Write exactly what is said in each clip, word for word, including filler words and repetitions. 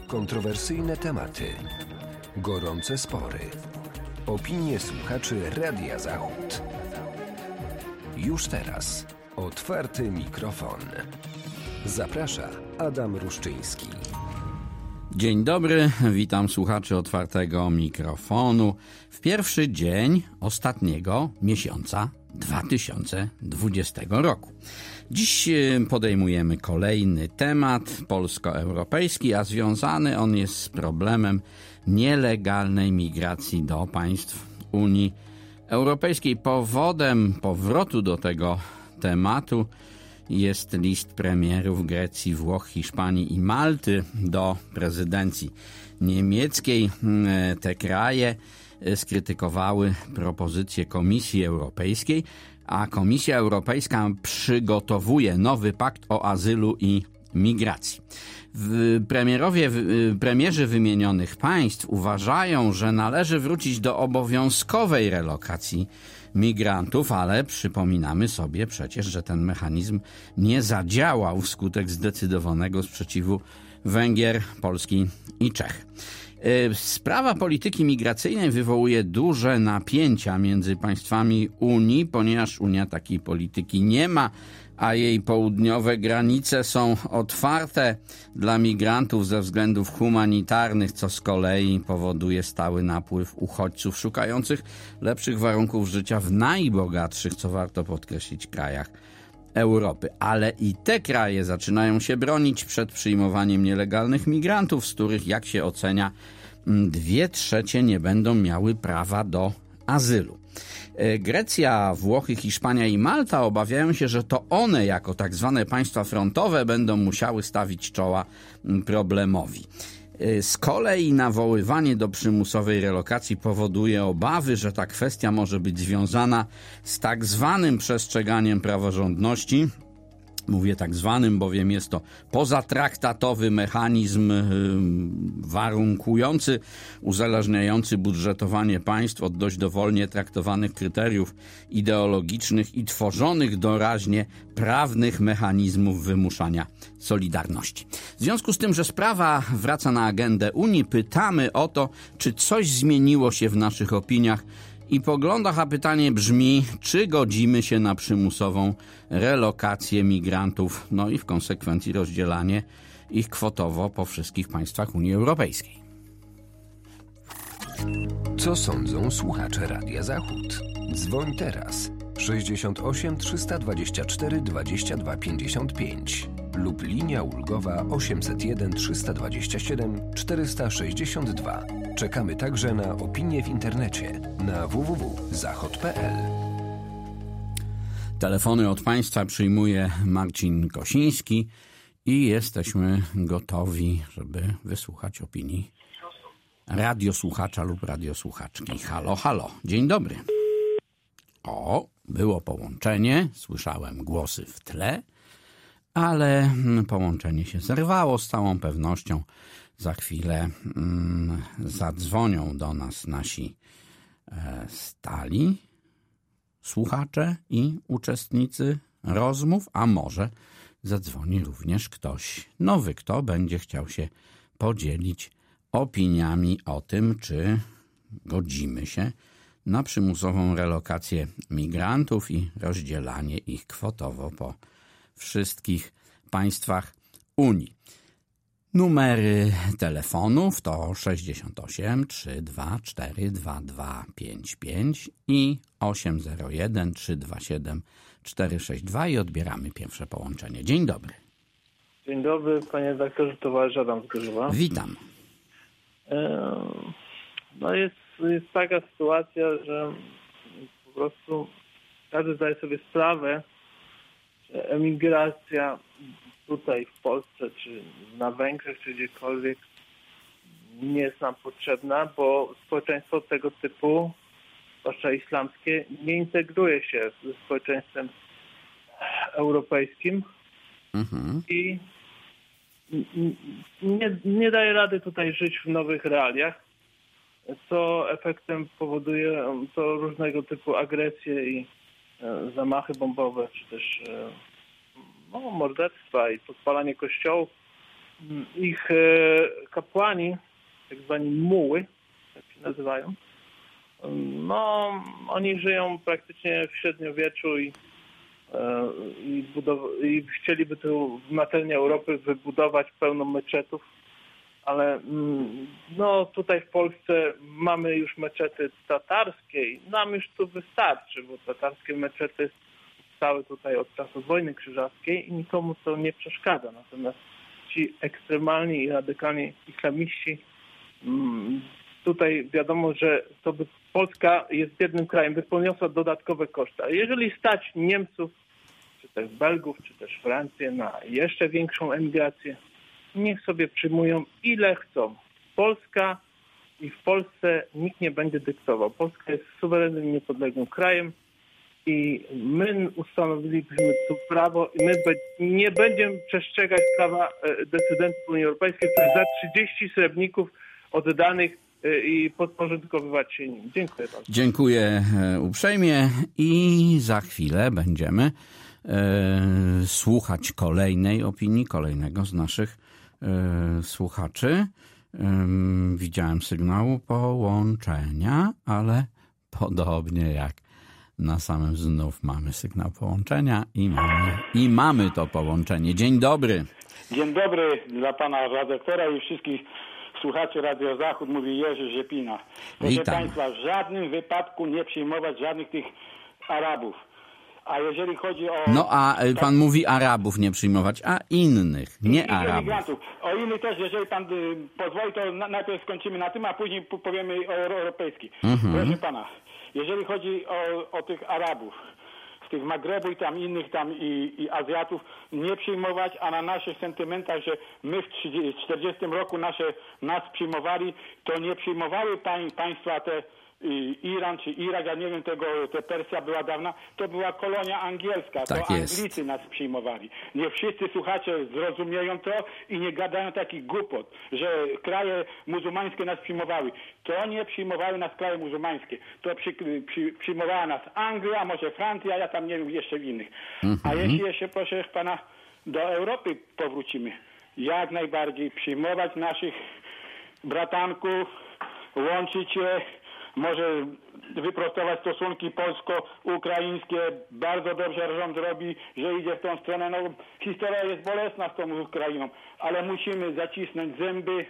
Kontrowersyjne tematy, gorące spory, opinie słuchaczy Radia Zachód. Już teraz otwarty mikrofon. Zaprasza Adam Ruszczyński. Dzień dobry, witam słuchaczy otwartego mikrofonu w pierwszy dzień ostatniego miesiąca dwa tysiące dwudziestego roku. Dziś podejmujemy kolejny temat polsko-europejski, a związany on jest z problemem nielegalnej migracji do państw Unii Europejskiej. Powodem powrotu do tego tematu jest list premierów Grecji, Włoch, Hiszpanii i Malty do prezydencji niemieckiej. Te kraje skrytykowały propozycję Komisji Europejskiej, a Komisja Europejska przygotowuje nowy pakt o azylu i migracji. Premierowie, premierzy wymienionych państw uważają, że należy wrócić do obowiązkowej relokacji migrantów, ale przypominamy sobie przecież, że ten mechanizm nie zadziałał wskutek zdecydowanego sprzeciwu Węgier, Polski i Czech. Sprawa polityki migracyjnej wywołuje duże napięcia między państwami Unii, ponieważ Unia takiej polityki nie ma, a jej południowe granice są otwarte dla migrantów ze względów humanitarnych, co z kolei powoduje stały napływ uchodźców szukających lepszych warunków życia w najbogatszych, co warto podkreślić, krajach Europy. Ale i te kraje zaczynają się bronić przed przyjmowaniem nielegalnych migrantów, z których, jak się ocenia, dwie trzecie nie będą miały prawa do azylu. Grecja, Włochy, Hiszpania i Malta obawiają się, że to one jako tak zwane państwa frontowe będą musiały stawić czoła problemowi. Z kolei nawoływanie do przymusowej relokacji powoduje obawy, że ta kwestia może być związana z tak zwanym przestrzeganiem praworządności. Mówię tak zwanym, bowiem jest to pozatraktatowy mechanizm warunkujący, uzależniający budżetowanie państw od dość dowolnie traktowanych kryteriów ideologicznych i tworzonych doraźnie prawnych mechanizmów wymuszania solidarności. W związku z tym, że sprawa wraca na agendę Unii, pytamy o to, czy coś zmieniło się w naszych opiniach i poglądach, a pytanie brzmi, czy godzimy się na przymusową relokację migrantów, no i w konsekwencji rozdzielanie ich kwotowo po wszystkich państwach Unii Europejskiej. Co sądzą słuchacze Radia Zachód? Dzwoń teraz sześćdziesiąt osiem trzysta dwadzieścia cztery dwadzieścia dwa pięćdziesiąt pięć lub linia ulgowa osiemset jeden trzysta dwadzieścia siedem czterysta sześćdziesiąt dwa. Czekamy także na opinie w internecie na w w w kropka zachod kropka p l. Telefony od państwa przyjmuje Marcin Kosiński i jesteśmy gotowi, żeby wysłuchać opinii radiosłuchacza lub radiosłuchaczki. Halo, halo. Dzień dobry. O, było połączenie, słyszałem głosy w tle, ale połączenie się zerwało z całą pewnością. Za chwilę mm, zadzwonią do nas nasi e, stali słuchacze i uczestnicy rozmów, a może zadzwoni również ktoś nowy, kto będzie chciał się podzielić opiniami o tym, czy godzimy się na przymusową relokację migrantów i rozdzielanie ich kwotowo po wszystkich państwach Unii. Numery telefonów to sześćdziesiąt osiem trzysta dwadzieścia cztery dwadzieścia dwa pięćdziesiąt pięć i osiem zero jeden trzysta dwadzieścia siedem czterysta sześćdziesiąt dwa i odbieramy pierwsze połączenie. Dzień dobry. Dzień dobry, panie redaktorze, towarzysz Adam z Gorzowa. Witam. No jest, jest taka sytuacja, że po prostu każdy zdaje sobie sprawę, że emigracja tutaj w Polsce, czy na Węgrzech, czy gdziekolwiek nie jest nam potrzebna, bo społeczeństwo tego typu, zwłaszcza islamskie, nie integruje się ze społeczeństwem europejskim mhm. i nie, nie daje rady tutaj żyć w nowych realiach, co efektem powoduje to różnego typu agresje i zamachy bombowe, czy też no, morderstwa i podpalanie kościołów. ich kapłani, tak zwani muły, jak się nazywają, no oni żyją praktycznie w średniowieczu i, i, budow- i chcieliby tu na terenie Europy wybudować pełno meczetów, ale no tutaj w Polsce mamy już meczety tatarskie i nam już tu wystarczy, bo tatarskie meczety stały tutaj od czasów wojny krzyżackiej i nikomu to nie przeszkadza. Natomiast ci ekstremalni i radykalni islamiści, tutaj wiadomo, że to by Polska jest biednym krajem, by poniosła dodatkowe koszty. A jeżeli stać Niemców, czy też Belgów, czy też Francję na jeszcze większą emigrację, niech sobie przyjmują ile chcą. Polska i w Polsce nikt nie będzie dyktował. Polska jest suwerennym i niepodległym krajem i my ustanowiliśmy tu prawo i my nie będziemy przestrzegać prawa decydentów Unii Europejskiej, którzy za trzydzieści srebrników oddanych i podporządkowywać się nim. Dziękuję bardzo. Dziękuję uprzejmie i za chwilę będziemy e, słuchać kolejnej opinii, kolejnego z naszych e, słuchaczy. E, widziałem sygnału połączenia, ale podobnie jak na samym znów mamy sygnał połączenia i mamy, i mamy to połączenie. Dzień dobry. Dzień dobry dla pana redaktora i wszystkich słuchaczy Radio Zachód, mówi Jerzy Rzepina. Proszę Witam. Państwa, w żadnym wypadku nie przyjmować żadnych tych Arabów. A jeżeli chodzi o... No a pan mówi Arabów nie przyjmować, a innych, nie Arabów. Imigrantów. O innych też, jeżeli pan y, pozwoli, to na, najpierw skończymy na tym, a później p- powiemy o europejskich. Mhm. Proszę pana, jeżeli chodzi o, o tych Arabów, z tych Magrebu i tam innych tam i, i Azjatów, nie przyjmować, a na naszych sentymentach, że my w czterdziestym roku nasze, nas przyjmowali, to nie przyjmowały pań, państwa te Iran czy Irak, ja nie wiem tego, to Persja była dawna, to była kolonia angielska, Tak to jest. Anglicy nas przyjmowali. Nie wszyscy słuchacze zrozumieją to i nie gadają takich głupot, że kraje muzułmańskie nas przyjmowały. To nie przyjmowały nas kraje muzułmańskie. To przy, przy, przyjmowała nas Anglia, może Francja, ja tam nie wiem jeszcze innych. Mhm. A jeśli jeszcze, proszę pana, do Europy powrócimy, jak najbardziej przyjmować naszych bratanków, łączyć je, może wyprostować stosunki polsko-ukraińskie. Bardzo dobrze rząd robi, że idzie w tą stronę. No, historia jest bolesna z tą Ukrainą, ale musimy zacisnąć zęby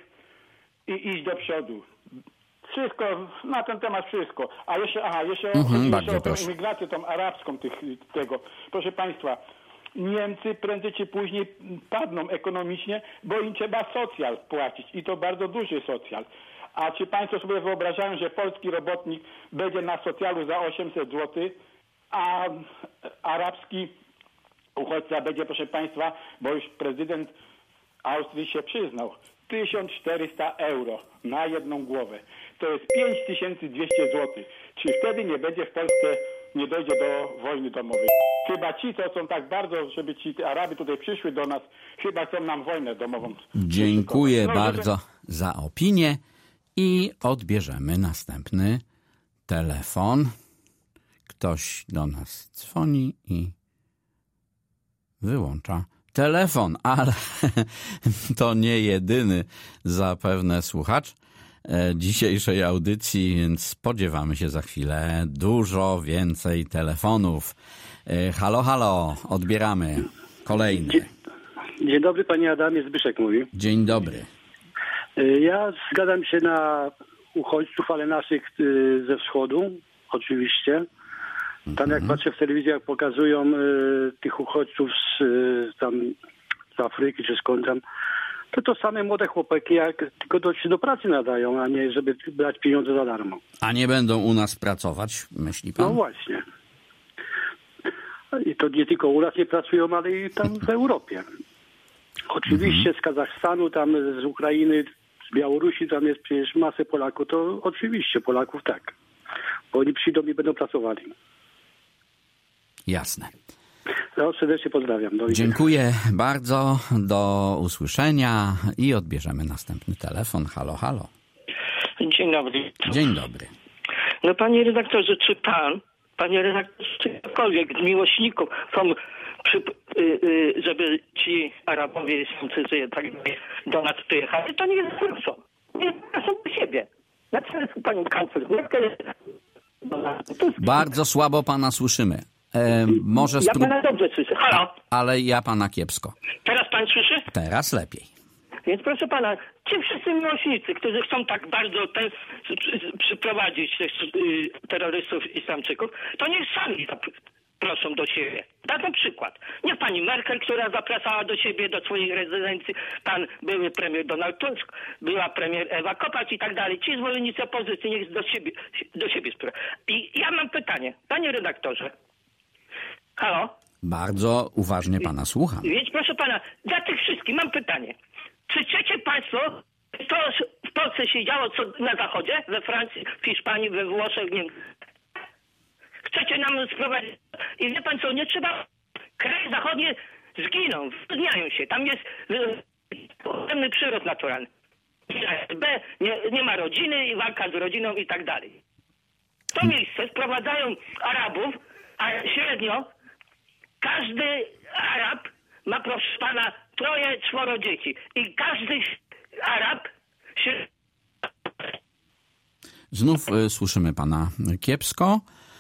i iść do przodu. Wszystko, na ten temat wszystko. A jeszcze, aha, jeszcze, Mhm, chodzi jeszcze o tę proszę. imigrację, tą arabską tych, tego. Proszę Państwa, Niemcy prędzej czy później padną ekonomicznie, bo im trzeba socjal płacić i to bardzo duży socjal. A czy Państwo sobie wyobrażają, że polski robotnik będzie na socjalu za osiemset złotych, a arabski uchodźca będzie, proszę Państwa, bo już prezydent Austrii się przyznał, tysiąc czterysta euro na jedną głowę. To jest pięć tysięcy dwieście złotych. Czy wtedy nie będzie w Polsce, nie dojdzie do wojny domowej? Chyba ci, co są tak bardzo, żeby ci Araby tutaj przyszły do nas, chyba chcą nam wojnę domową. Dziękuję No, bardzo że... za opinię i odbierzemy następny telefon. Ktoś do nas dzwoni i wyłącza telefon, ale to nie jedyny zapewne słuchacz dzisiejszej audycji, więc spodziewamy się za chwilę dużo więcej telefonów. Halo, halo, odbieramy kolejny. Dzień, dzień dobry, panie Adamie, Zbyszek mówi. Dzień dobry. Ja zgadzam się na uchodźców, ale naszych ze wschodu, oczywiście. Tam jak patrzę w telewizji, jak pokazują y, tych uchodźców z, y, tam, z Afryki czy skąd tam, to to same młode chłopaki, jak tylko do, się do pracy nadają, a nie żeby brać pieniądze za darmo. A nie będą u nas pracować, myśli pan? No właśnie. I to nie tylko u nas nie pracują, ale i tam w Europie. Oczywiście z Kazachstanu, tam z Ukrainy, z Białorusi, tam jest przecież masę Polaków, to oczywiście Polaków tak. Bo oni przyjdą i będą pracowali. Jasne. No, serdecznie pozdrawiam. Do widzenia. Dziękuję bardzo. Do usłyszenia i odbierzemy następny telefon. Halo, halo. Dzień dobry. Dzień dobry. No panie redaktorze, czy pan, panie redaktorze, czy ktokolwiek z miłośników, są przy, y, y, żeby ci Arabowie, Syryjczycy tak dalej do nas przyjechali, to nie zaproszą. Nie zaproszą do siebie. Na przykład panią kanclerz Merkel. Bardzo słabo pana słyszymy. E, może Ja spró- pana dobrze słyszę. Halo? Ale ja pana kiepsko. Teraz pan słyszy? Teraz lepiej. Więc proszę pana, ci wszyscy miłośnicy, którzy chcą tak bardzo te, przy, przyprowadzić tych y, terrorystów islamczyków, to niech sami zaproszą do siebie. Dam przykład. Niech pani Merkel, która zapraszała do siebie, do swojej rezydencji, pan były premier Donald Tusk, była premier Ewa Kopacz i tak dalej. Ci zwolennicy opozycji niech do siebie, do siebie sprawdzają. I ja mam pytanie, panie redaktorze. Halo? Bardzo uważnie pana słucham. Więc proszę pana, dla tych wszystkich mam pytanie. Czy chcecie państwo, to w Polsce się działo co na zachodzie, we Francji, w Hiszpanii, we Włoszech, nie wiem. Chcecie nam sprowadzić. I wie pan co, nie trzeba. Kraje zachodnie zginą, zmieniają się. Tam jest ogromny przyrost naturalny. B, nie, nie ma rodziny i walka z rodziną i tak dalej. W to miejsce sprowadzają Arabów, a średnio każdy Arab ma, proszę pana, troje, czworo dzieci. I każdy Arab się... Znów y, słyszymy pana kiepsko.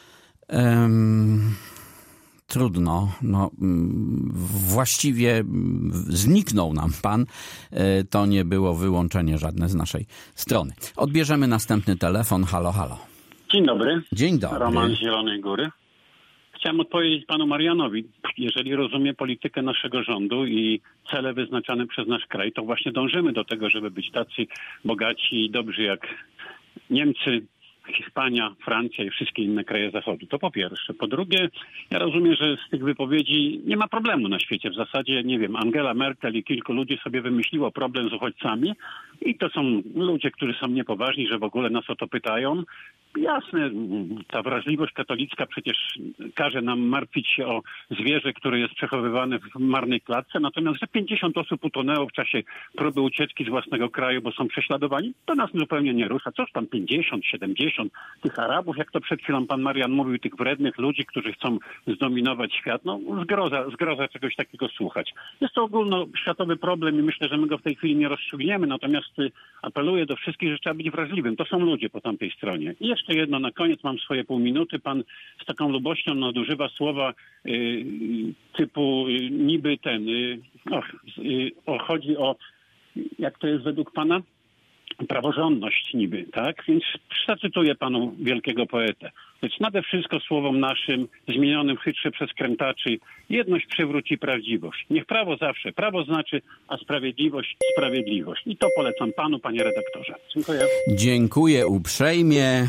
Ym, trudno. No, mm, właściwie mm, zniknął nam pan. Y, to nie było wyłączenie żadne z naszej strony. Odbierzemy następny telefon. Halo, halo. Dzień dobry. Dzień dobry. Roman z Zielonej Góry. Chciałem odpowiedzieć panu Marianowi. Jeżeli rozumie politykę naszego rządu i cele wyznaczane przez nasz kraj, to właśnie dążymy do tego, żeby być tacy bogaci i dobrzy jak Niemcy, Hiszpania, Francja i wszystkie inne kraje Zachodu. To po pierwsze. Po drugie, ja rozumiem, że z tych wypowiedzi nie ma problemu na świecie. W zasadzie, nie wiem, Angela Merkel i kilku ludzi sobie wymyśliło problem z uchodźcami i to są ludzie, którzy są niepoważni, że w ogóle nas o to pytają. Jasne, ta wrażliwość katolicka przecież każe nam martwić się o zwierzę, które jest przechowywane w marnej klatce, natomiast że pięćdziesiąt osób utonęło w czasie próby ucieczki z własnego kraju, bo są prześladowani, to nas zupełnie nie rusza. Cóż tam pięćdziesiąt, siedemdziesiąt tych Arabów, jak to przed chwilą pan Marian mówił, tych wrednych ludzi, którzy chcą zdominować świat. No zgroza, zgroza czegoś takiego słuchać. Jest to ogólnoświatowy problem i myślę, że my go w tej chwili nie rozstrzygniemy, natomiast apeluję do wszystkich, że trzeba być wrażliwym. To są ludzie po tamtej stronie. I jeszcze jedno na koniec, mam swoje pół minuty. Pan z taką lubością nadużywa słowa y, typu y, niby ten, y, och, y, o, chodzi o, jak to jest według pana? Praworządność niby, tak? Więc zacytuję panu wielkiego poetę. Lecz nade wszystko słowom naszym, zmienionym chytrze przez krętaczy, jedność przywróci prawdziwość. Niech prawo zawsze prawo znaczy, a sprawiedliwość sprawiedliwość. I to polecam panu, panie redaktorze. Dziękuję. Dziękuję uprzejmie.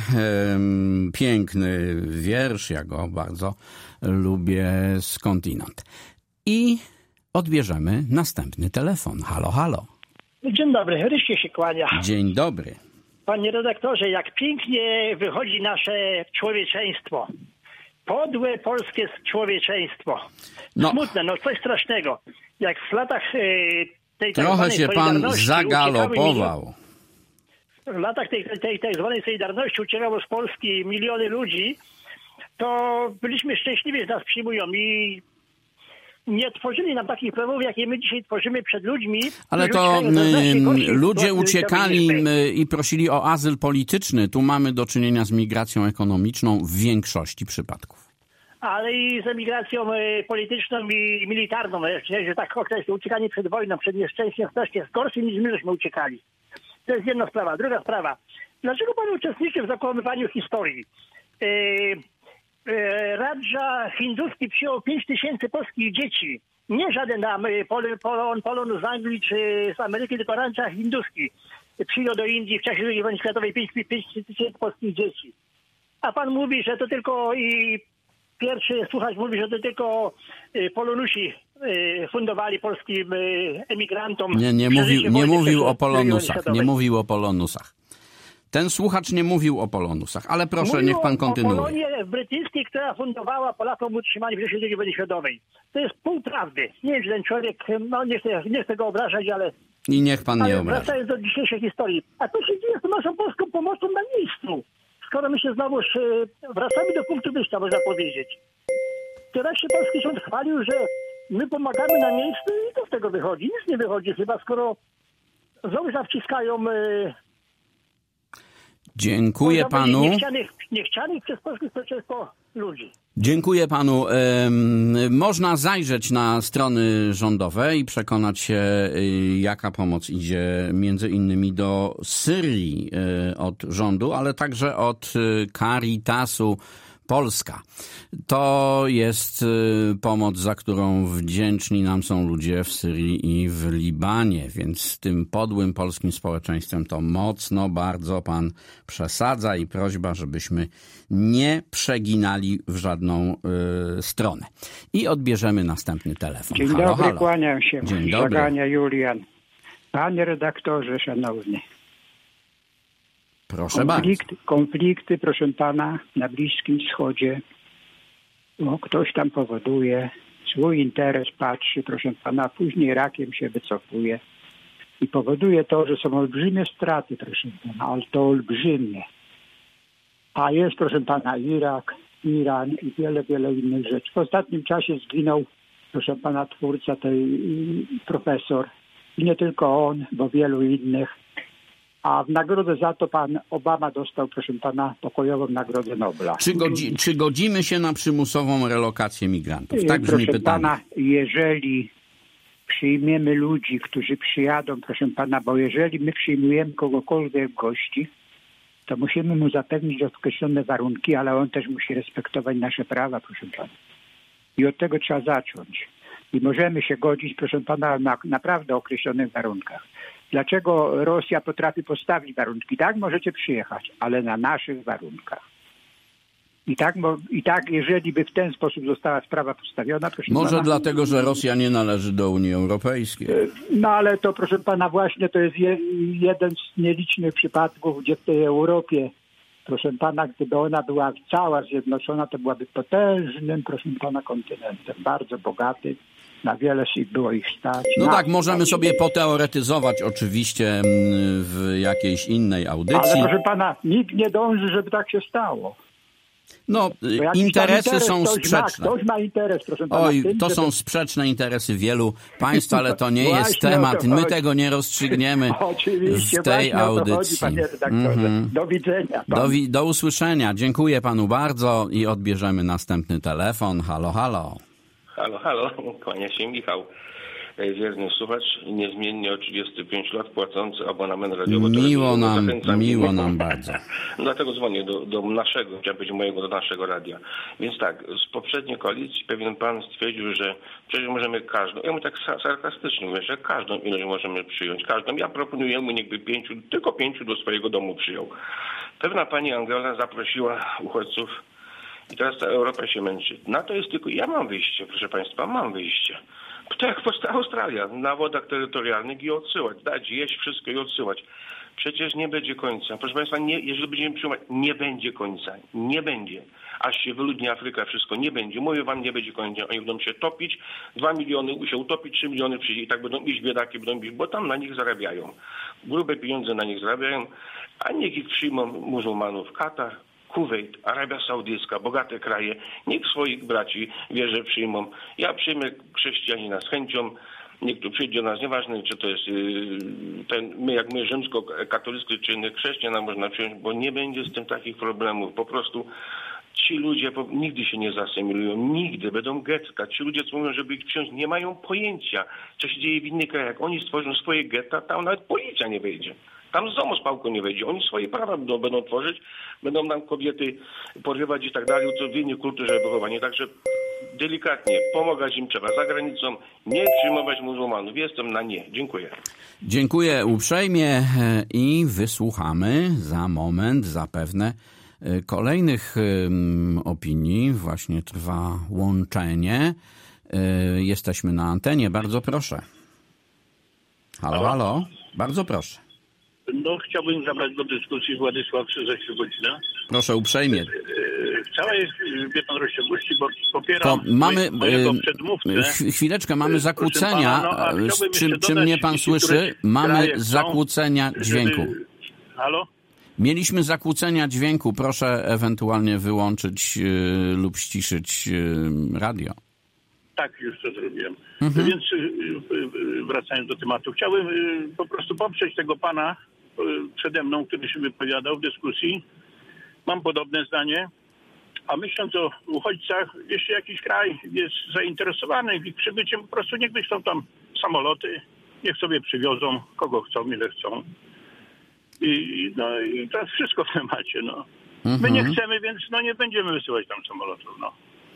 Piękny wiersz, ja go bardzo lubię skądinąd. I odbierzemy następny telefon. Halo, halo. Dzień dobry, Rysie się kłania. Dzień dobry. Panie redaktorze, jak pięknie wychodzi nasze człowieczeństwo. Podłe polskie człowieczeństwo. No. Smutne, no coś strasznego. Jak w latach e, tej tak Trochę zwanej się pan Solidarności zagalopował. Uciekały, w latach tej, tej, tej tak zwanej Solidarności uciekało z Polski miliony ludzi, to byliśmy szczęśliwi, że nas przyjmują i nie tworzyli nam takich problemów, jakie my dzisiaj tworzymy przed ludźmi. Ale to y, ludzie uciekali y, i prosili o azyl polityczny. Tu mamy do czynienia z migracją ekonomiczną w większości przypadków. Ale i z emigracją y, polityczną i militarną, że tak określę, uciekanie przed wojną, przed nieszczęściem też jest gorszy niż my żeśmy uciekali. To jest jedna sprawa. Druga sprawa. Dlaczego pan uczestniczy w zakłamywaniu historii? Y, Radża hinduski przyjął pięć tysięcy polskich dzieci. Nie żaden tam polon, polon, polon z Anglii czy z Ameryki, tylko Radża hinduski przyjął do Indii w czasie drugiej wojny światowej pięć tysięcy polskich dzieci. A pan mówi, że to tylko i pierwszy słuchacz mówi, że to tylko polonusi fundowali polskim emigrantom. Nie, nie mówił, nie mówił o polonusach. Nie mówił o polonusach. Ten słuchacz nie mówił o polonusach, ale proszę, Mówił niech pan kontynuuje. o Polonii brytyjskiej, która fundowała Polakom utrzymanie w czasie drugiej wojny światowej. To jest pół prawdy. Nie wiem, że ten człowiek, no nie chcę, nie chcę go obrażać, ale... I niech pan nie obraża. Wracając do dzisiejszej historii. A to się dzieje z naszą polską pomocą na miejscu. Skoro my się znowu wracamy do punktu wyjścia, można powiedzieć. Teraz się polski rząd chwalił, że My pomagamy na miejscu i to z tego wychodzi. Nic nie wychodzi chyba, skoro żołnierze wciskają... Yy, Dziękuję panu. Niechcianych, niechcianych przez polskich społeczeństwo ludzi. Dziękuję panu. Można zajrzeć na strony rządowe i przekonać się, jaka pomoc idzie między innymi do Syrii od rządu, ale także od Caritasu Polska. To jest pomoc, za którą wdzięczni nam są ludzie w Syrii i w Libanie, więc z tym podłym polskim społeczeństwem to mocno bardzo pan przesadza i prośba, żebyśmy nie przeginali w żadną y, stronę. I odbierzemy następny telefon. Dzień halo, dobry, halo. kłaniam się. Dzień dobry. Żagania Julian. Panie redaktorze szanowny. Proszę Konflikt, bardzo. Konflikty, proszę pana, na Bliskim Wschodzie. No, ktoś tam powoduje, swój interes patrzy, proszę pana, a później rakiem się wycofuje. I powoduje to, że są olbrzymie straty, proszę pana, ale to olbrzymie. A jest, proszę pana, Irak, Iran i wiele, wiele innych rzeczy. W ostatnim czasie zginął, proszę pana, twórca, tej profesor. I nie tylko on, bo wielu innych. A w nagrodę za to pan Obama dostał, proszę pana, pokojową Nagrodę Nobla. Czy, godzi, czy godzimy się na przymusową relokację migrantów? Tak brzmi proszę pytanie. pana, jeżeli przyjmiemy ludzi, którzy przyjadą, proszę pana, bo jeżeli my przyjmujemy kogokolwiek gości, to musimy mu zapewnić określone warunki, ale on też musi respektować nasze prawa, proszę pana. I od tego trzeba zacząć. I możemy się godzić, proszę pana, na naprawdę określonych warunkach. Dlaczego Rosja potrafi postawić warunki? Tak, możecie przyjechać, ale na naszych warunkach. I tak, i tak jeżeli by w ten sposób została sprawa postawiona... Proszę Może pana, dlatego, że Rosja nie należy do Unii Europejskiej. No ale to, proszę pana, właśnie to jest je, jeden z nielicznych przypadków, gdzie w tej Europie, proszę pana, gdyby ona była cała zjednoczona, to byłaby potężnym, proszę pana, kontynentem, bardzo bogatym. Na wiele było ich stać. No na tak, możemy sobie poteoretyzować oczywiście w jakiejś innej audycji. Ale proszę pana, nikt nie dąży, żeby tak się stało. No, interesy interes są ktoś sprzeczne. Ma, ktoś ma interes, proszę pana. Oj, tym, to żeby... są sprzeczne interesy wielu państw, ale to nie Właśnie jest temat. o to My chodzi. tego nie rozstrzygniemy Oczywiście, w tej właśnie audycji. O to chodzi, panie redaktorze. Mm-hmm. Do widzenia. Do, wi- do usłyszenia. Dziękuję panu bardzo i odbierzemy następny telefon. Halo, halo. Halo, halo, kłania się Michał, wierny słuchacz, niezmiennie o trzydzieści pięć lat płacący abonament radiowy. Miło nam, Zachęcam. miło nam bardzo. Dlatego dzwonię do, do naszego, chciałem powiedzieć mojego, do naszego radia. Więc tak, z poprzedniej koalicji pewien pan stwierdził, że przecież możemy każdą, ja mu tak sarkastycznie mówię, że każdą ilość możemy przyjąć, każdą. Ja proponuję mu niechby pięciu, tylko pięciu do swojego domu przyjął. Pewna pani Angela zaprosiła uchodźców i teraz ta Europa się męczy. Na to jest tylko, ja mam wyjście, proszę państwa, mam wyjście. Tak jak Australia, na wodach terytorialnych i odsyłać, dać jeść wszystko i odsyłać. Przecież nie będzie końca. Proszę państwa, nie, jeżeli będziemy przyjmować, nie będzie końca. Nie będzie. Aż się wyludni Afryka, wszystko nie będzie. Mówię wam, nie będzie końca. Oni będą się topić, dwa miliony się utopić, trzy miliony przyjdzie i tak będą iść biedaki, będą iść, bo tam na nich zarabiają. Grube pieniądze na nich zarabiają, a niech ich przyjmą muzułmanów. Katar, Kuwejt, Arabia Saudyjska, bogate kraje, niech swoich braci wierzę przyjmą. Ja przyjmę chrześcijanina z chęcią, niech tu przyjdzie do nas, nieważne czy to jest ten, my jak my rzymskokatoliccy czy innych chrześcijan można przyjąć, bo nie będzie z tym takich problemów. Po prostu ci ludzie nigdy się nie zasymilują, nigdy będą getta. Ci ludzie, co mówią, żeby ich przyjąć, nie mają pojęcia, co się dzieje w innych krajach. Jak oni stworzą swoje getta, tam nawet policja nie wejdzie. Tam z domu z pałką nie wejdzie. Oni swoje prawa będą, będą tworzyć, będą nam kobiety porywać i tak dalej, co w innej kulturze wychowanie. Także delikatnie, pomagać im trzeba za granicą, nie przyjmować muzułmanów. Jestem na nie. Dziękuję. Dziękuję uprzejmie i wysłuchamy za moment zapewne kolejnych opinii. Właśnie trwa łączenie. Jesteśmy na antenie. Bardzo proszę. Halo, halo. Bardzo proszę. No, chciałbym zabrać do dyskusji Władysław Krzyżek-Godzina. Proszę uprzejmie. W całej, wie pan, rozciągłości, bo popieram to mamy, mojego przedmówcę. Chwileczkę, mamy zakłócenia. Pana, no, czy, czy mnie pan słyszy? Mamy zakłócenia chcą, dźwięku. Żeby... Halo? Mieliśmy zakłócenia dźwięku. Proszę ewentualnie wyłączyć yy, lub ściszyć yy, radio. Tak, już to zrobiłem. Mhm. Więc wracając do tematu, chciałbym po prostu poprzeć tego pana przede mną, który się wypowiadał w dyskusji. Mam podobne zdanie. A myśląc o uchodźcach, jeśli jakiś kraj jest zainteresowany ich przybyciem, po prostu niech wyślą tam samoloty, niech sobie przywiozą, kogo chcą, ile chcą. I, no, i to jest wszystko w temacie. No. Mhm. My nie chcemy, więc no, nie będziemy wysyłać tam samolotów. No.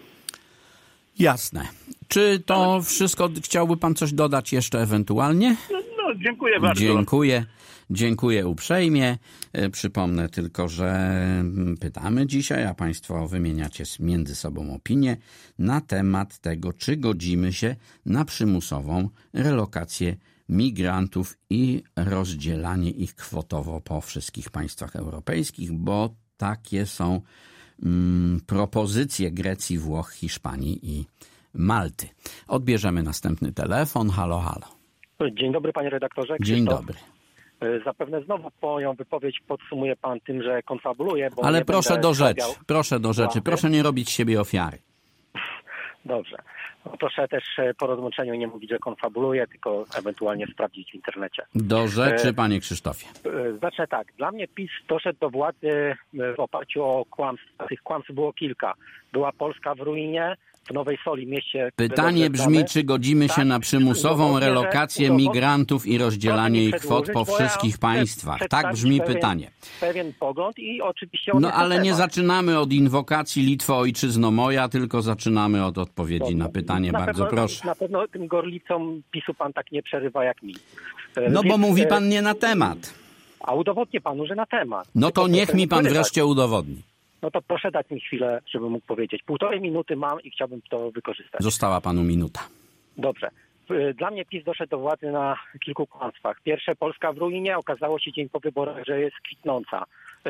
Jasne. Czy to wszystko? Chciałby pan coś dodać jeszcze ewentualnie? No, no dziękuję bardzo. Dziękuję. Dziękuję uprzejmie. Przypomnę tylko, że pytamy dzisiaj, a państwo wymieniacie między sobą opinie na temat tego, czy godzimy się na przymusową relokację migrantów i rozdzielanie ich kwotowo po wszystkich państwach europejskich, bo takie są mm, propozycje Grecji, Włoch, Hiszpanii i Malty. Odbierzemy następny telefon. Halo, halo. Dzień dobry, panie redaktorze. Dzień Krzysztof. dobry. Zapewne znowu moją wypowiedź podsumuje pan tym, że konfabuluje. Bo Ale nie proszę będę do rzeczy. stawiał... Proszę do rzeczy. Łapy. Proszę nie robić z siebie ofiary. Dobrze. No, proszę też po rozłączeniu nie mówić, że konfabuluje, tylko ewentualnie sprawdzić w internecie. Do rzeczy, panie Krzysztofie. Zacznę tak. Dla mnie PiS doszedł do władzy w oparciu o kłamstwa. Tych kłamstw było kilka. Była Polska w ruinie, w Nowej Soli, mieście... Pytanie brzmi, czy godzimy się tak, na przymusową udowodnię, relokację że, migrantów i rozdzielanie ich kwot po wszystkich ja państwach. Tak brzmi pewien, pytanie. Pewien pogląd i oczywiście... On No jest ale nie temat. zaczynamy od inwokacji Litwo, ojczyzno moja, tylko zaczynamy od odpowiedzi Dobrze. na pytanie. Na Bardzo pewno, proszę. Na pewno tym gorlicom PiSu pan tak nie przerywa jak mi. No Więc, bo mówi pan nie na temat. A udowodnię panu, że na temat. No Tylko to niech proszę mi nie pan przerywać. wreszcie udowodni. No to proszę dać mi chwilę, żebym mógł powiedzieć. Półtorej minuty mam i chciałbym to wykorzystać. Została panu minuta. Dobrze. Dla mnie PiS doszedł do władzy na kilku kłamstwach. Pierwsze, Polska w ruinie. Okazało się dzień po wyborach, że jest kwitnąca.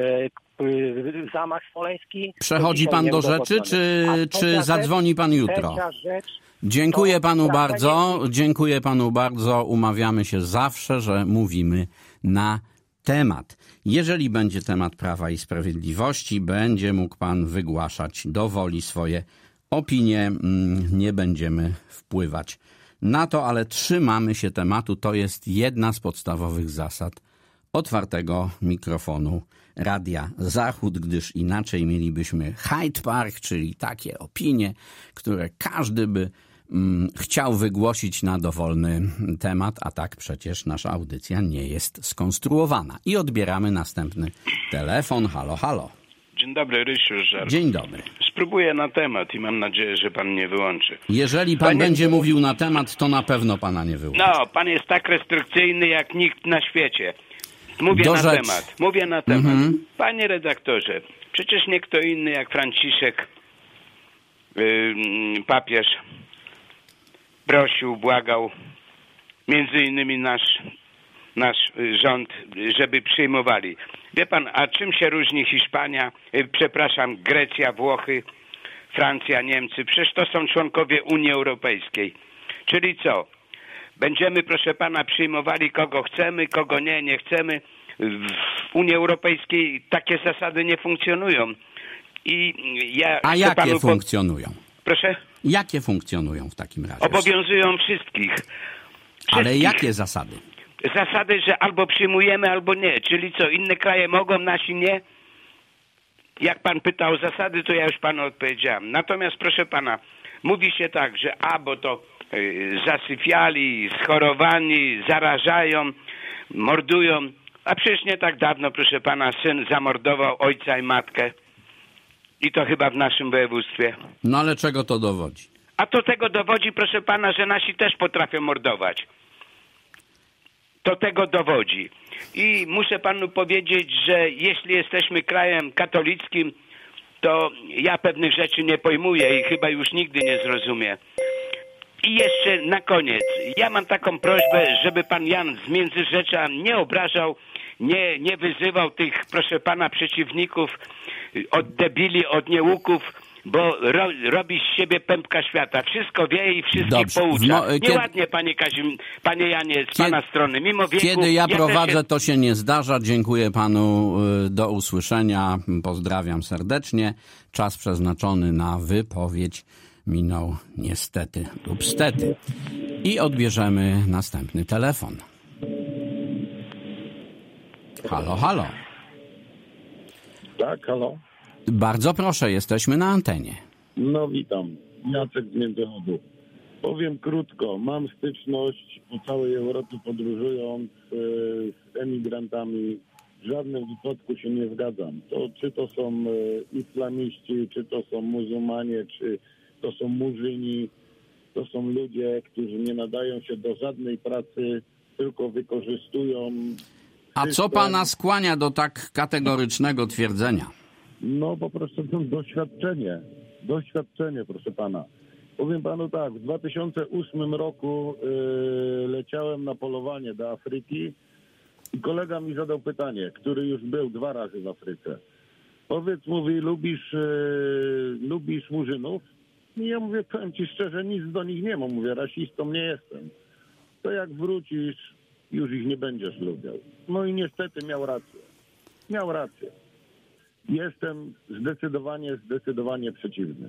Zamach smoleński. Przechodzi pan do rzeczy, czy, czy zadzwoni pan jutro? Dziękuję panu bardzo. Dziękuję panu bardzo. Umawiamy się zawsze, że mówimy na temat. Jeżeli będzie temat Prawa i Sprawiedliwości, będzie mógł pan wygłaszać do woli swoje opinie. Nie będziemy wpływać na to, ale trzymamy się tematu. To jest jedna z podstawowych zasad otwartego mikrofonu Radia Zachód, gdyż inaczej mielibyśmy Hyde Park, czyli takie opinie, które każdy by mm, chciał wygłosić na dowolny temat, a tak przecież nasza audycja nie jest skonstruowana. I odbieramy następny telefon. Halo, halo. Dzień dobry, Rysiu Żar. Dzień dobry. Spróbuję na temat i mam nadzieję, że pan mnie wyłączy. Jeżeli pan Panie... będzie mówił na temat, to na pewno pana nie wyłączy. No, pan jest tak restrykcyjny jak nikt na świecie. Mówię Do na rzeczy. temat. Mówię na temat. Mhm. Panie redaktorze, przecież nie kto inny jak Franciszek, yy, papież, prosił, błagał, między innymi nasz, nasz rząd, żeby przyjmowali. Wie pan, a czym się różni Hiszpania, yy, przepraszam, Grecja, Włochy, Francja, Niemcy? Przecież to są członkowie Unii Europejskiej. Czyli co? Będziemy, proszę pana, przyjmowali kogo chcemy, kogo nie, nie chcemy. W Unii Europejskiej takie zasady nie funkcjonują. I ja A jakie panu funkcjonują? Proszę? Jakie funkcjonują w takim razie? Obowiązują wszystkich. wszystkich. Ale jakie zasady? Zasady, że albo przyjmujemy, albo nie. Czyli co, inne kraje mogą, nasi nie? Jak pan pytał o zasady, to ja już panu odpowiedziałem. Natomiast, proszę pana, mówi się tak, że a, bo to y, zasyfiali, schorowani, zarażają, mordują. A przecież nie tak dawno, proszę pana, syn zamordował ojca i matkę. I to chyba w naszym województwie. No ale czego to dowodzi? A to tego dowodzi, proszę pana, że nasi też potrafią mordować. To tego dowodzi. I muszę panu powiedzieć, że jeśli jesteśmy krajem katolickim, to ja pewnych rzeczy nie pojmuję i chyba już nigdy nie zrozumiem. I jeszcze na koniec, ja mam taką prośbę, żeby pan Jan z Międzyrzecza nie obrażał, nie, nie wyzywał tych, proszę pana, przeciwników od debili, od niełuków, bo ro, robi z siebie pępka świata. Wszystko wie i wszystkich Dobrze. poucza. No, kiedy... Nieładnie, panie Kazim, panie Janie, z kiedy... pana strony. Mimo wieku, Kiedy ja, ja prowadzę, się... to się nie zdarza. Dziękuję panu. Do usłyszenia. Pozdrawiam serdecznie. Czas przeznaczony na wypowiedź minął niestety lub stety. I odbierzemy następny telefon. Halo, halo. Tak, halo. Bardzo proszę, jesteśmy na antenie. No witam, Jacek z Międzychodu. Powiem krótko, mam styczność po całej Europie podróżując e, z emigrantami. W żadnym wypadku się nie zgadzam. To, czy to są e, islamiści, czy to są muzułmanie, czy to są murzyni, to są ludzie, którzy nie nadają się do żadnej pracy, tylko wykorzystują. A co pana skłania do tak kategorycznego twierdzenia? No po prostu to doświadczenie. Doświadczenie, proszę pana. Powiem panu tak, w dwa tysiące ósmym roku yy, leciałem na polowanie do Afryki i kolega mi zadał pytanie, który już był dwa razy w Afryce. Powiedz, mówi, lubisz, yy, lubisz murzynów? I ja mówię, powiem ci szczerze, nic do nich nie mam. Mówię, rasistą nie jestem. To jak wrócisz, już ich nie będziesz lubiał. No i niestety miał rację. Miał rację. Jestem zdecydowanie, zdecydowanie przeciwny.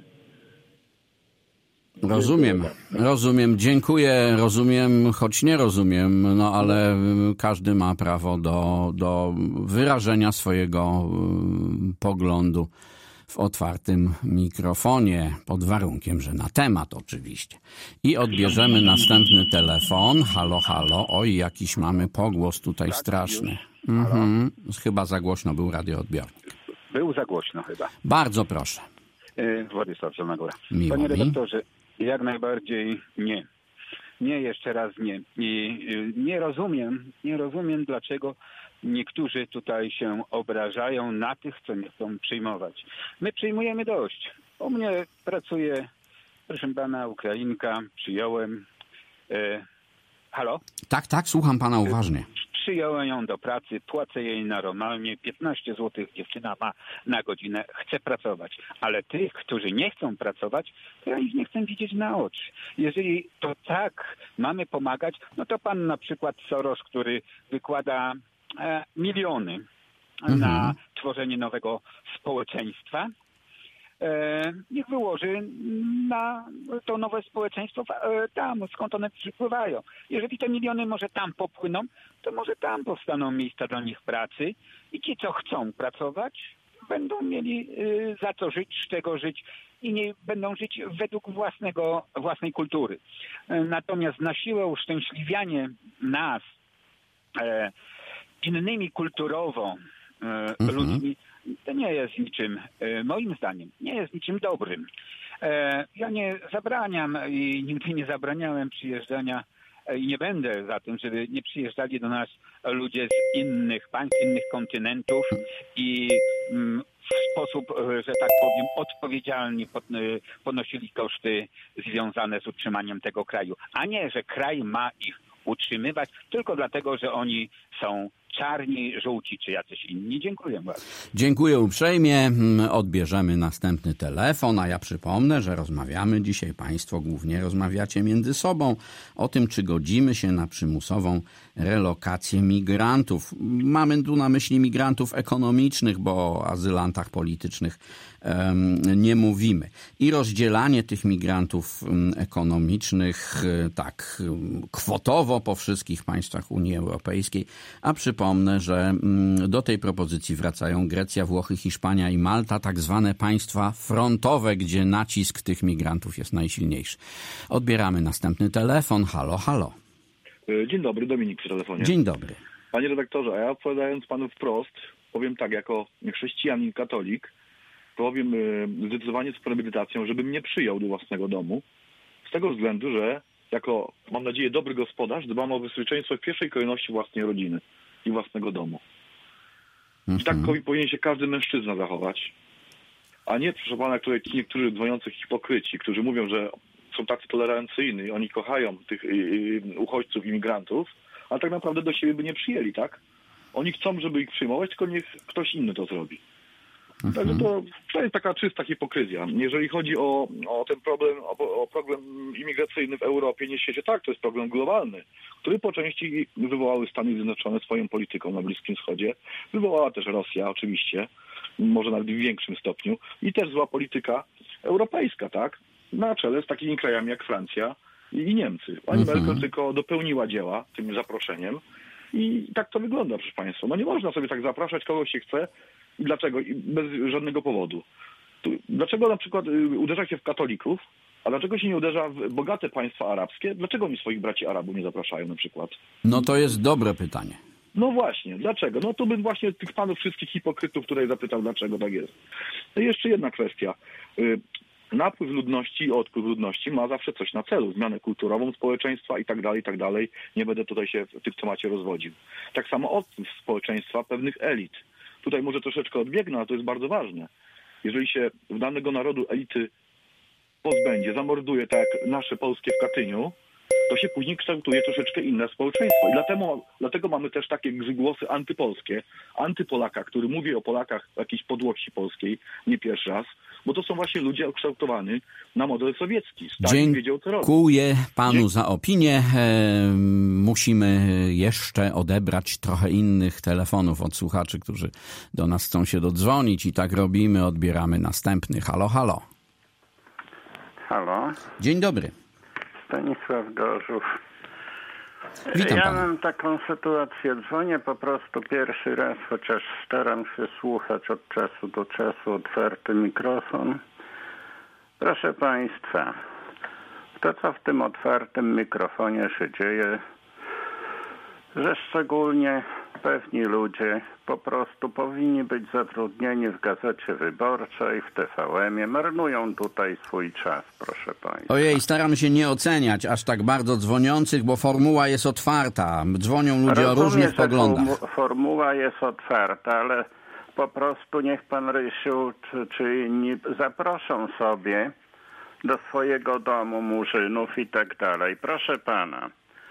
Rozumiem, rozumiem, dziękuję, rozumiem, choć nie rozumiem, no ale każdy ma prawo do, do wyrażenia swojego y, poglądu w otwartym mikrofonie, pod warunkiem, że na temat oczywiście. I odbierzemy następny telefon. Halo, halo, oj, jakiś mamy pogłos tutaj straszny. Mhm. Chyba za głośno był radioodbiornik. Był za głośno chyba. Bardzo proszę. Władysław Zielona Góra. Miło Panie mi. redaktorze, jak najbardziej nie. Nie, jeszcze raz nie. I nie rozumiem, nie rozumiem, dlaczego niektórzy tutaj się obrażają na tych, co nie chcą przyjmować. My przyjmujemy dość. U mnie pracuje, proszę pana, Ukrainka, przyjąłem. E, halo? Tak, tak, słucham pana uważnie. Przyjąłem ją do pracy, płacę jej normalnie, piętnaście złotych dziewczyna ma na godzinę, chce pracować. Ale tych, którzy nie chcą pracować, to ja ich nie chcę widzieć na oczy. Jeżeli to tak mamy pomagać, no to pan na przykład Soros, który wykłada e, miliony mhm. na tworzenie nowego społeczeństwa, e, niech wyłoży na to nowe społeczeństwo e, tam, skąd one przypływają. Jeżeli te miliony może tam popłyną, to może tam powstaną miejsca dla nich pracy i ci, co chcą pracować, będą mieli y, za co żyć, z czego żyć i nie będą żyć według własnego, własnej kultury. E, natomiast na siłę uszczęśliwianie nas e, innymi kulturowo e, mhm. ludźmi, to nie jest niczym, e, moim zdaniem, nie jest niczym dobrym. E, ja nie zabraniam i nigdy nie zabraniałem przyjeżdżania i nie będę za tym, żeby nie przyjeżdżali do nas ludzie z innych państw, innych kontynentów i w sposób, że tak powiem, odpowiedzialnie ponosili koszty związane z utrzymaniem tego kraju, a nie, że kraj ma ich utrzymywać tylko dlatego, że oni są czarni, żółci czy jacyś inni. Dziękuję bardzo. Dziękuję uprzejmie. Odbierzemy następny telefon, a ja przypomnę, że rozmawiamy dzisiaj, państwo głównie rozmawiacie między sobą o tym, czy godzimy się na przymusową relokację migrantów. Mamy tu na myśli migrantów ekonomicznych, bo o azylantach politycznych um, nie mówimy. I rozdzielanie tych migrantów um, ekonomicznych um, tak um, kwotowo po wszystkich państwach Unii Europejskiej, a przypomnę, Przypomnę, że do tej propozycji wracają Grecja, Włochy, Hiszpania i Malta, tak zwane państwa frontowe, gdzie nacisk tych migrantów jest najsilniejszy. Odbieramy następny telefon. Halo, halo. Dzień dobry, Dominik przy telefonie. Dzień dobry. Panie redaktorze, a ja odpowiadając panu wprost, powiem tak, jako chrześcijanin, katolik, powiem zdecydowanie z premedytacją, żebym nie przyjął do własnego domu, z tego względu, że jako, mam nadzieję, dobry gospodarz dbam o bezpieczeństwo w pierwszej kolejności własnej rodziny i własnego domu. Mhm. I tak powinien się każdy mężczyzna zachować. A nie, proszę pana, jak tutaj ci niektórzy dzwoniący hipokryci, którzy mówią, że są tacy tolerancyjni, oni kochają tych uchodźców, imigrantów, ale tak naprawdę do siebie by nie przyjęli, tak? Oni chcą, żeby ich przyjmować, tylko niech ktoś inny to zrobi. Mhm. Także to, to jest taka czysta hipokryzja. Jeżeli chodzi o, o ten problem, o, o problem imigracyjny w Europie, nie w świecie, tak, to jest problem globalny, który po części wywołały Stany Zjednoczone swoją polityką na Bliskim Wschodzie. Wywołała też Rosja oczywiście, może nawet w większym stopniu i też zła polityka europejska, tak? na czele z takimi krajami jak Francja i Niemcy. Pani Mhm. Merkel tylko dopełniła dzieła tym zaproszeniem i tak to wygląda, proszę Państwa. No nie można sobie tak zapraszać kogo się chce i dlaczego? I bez żadnego powodu. Tu, dlaczego na przykład y, uderza się w katolików, a dlaczego się nie uderza w bogate państwa arabskie? Dlaczego oni swoich braci Arabów nie zapraszają na przykład? No to jest dobre pytanie. No właśnie, dlaczego? No to bym właśnie tych panów wszystkich hipokrytów tutaj zapytał, dlaczego tak jest. No i jeszcze jedna kwestia. Y, Napływ ludności i odpływ ludności ma zawsze coś na celu. Zmianę kulturową społeczeństwa i tak dalej, i tak dalej. Nie będę tutaj się w tym temacie rozwodził. Tak samo odpływ społeczeństwa pewnych elit. Tutaj może troszeczkę odbiegnę, ale to jest bardzo ważne. Jeżeli się w danego narodu elity pozbędzie, zamorduje, tak jak nasze polskie w Katyniu, to się później kształtuje troszeczkę inne społeczeństwo. I dlatego, dlatego mamy też takie głosy antypolskie, antypolaka, który mówi o Polakach w jakiejś podłości polskiej, nie pierwszy raz, bo to są właśnie ludzie ukształtowani na model sowiecki. Stalin wiedział, co robić. Dziękuję panu za opinię. E, musimy jeszcze odebrać trochę innych telefonów od słuchaczy, którzy do nas chcą się dodzwonić i tak robimy. Odbieramy następny. Halo, halo. Halo. Dzień dobry. Stanisław Gorzów. Witam ja pana. mam taką sytuację. Dzwonię po prostu pierwszy raz, chociaż staram się słuchać od czasu do czasu, otwarty mikrofon. Proszę państwa, to co w tym otwartym mikrofonie się dzieje, że szczególnie pewni ludzie po prostu powinni być zatrudnieni w Gazecie Wyborczej, w T V M-ie. Marnują tutaj swój czas, proszę państwa. Ojej, staram się nie oceniać aż tak bardzo dzwoniących, bo formuła jest otwarta. Dzwonią ludzie Rozumiem, o różnych że poglądach. formu- Formuła jest otwarta, ale po prostu niech pan Rysiu czy, czy inni zaproszą sobie do swojego domu murzynów i tak dalej. Proszę pana.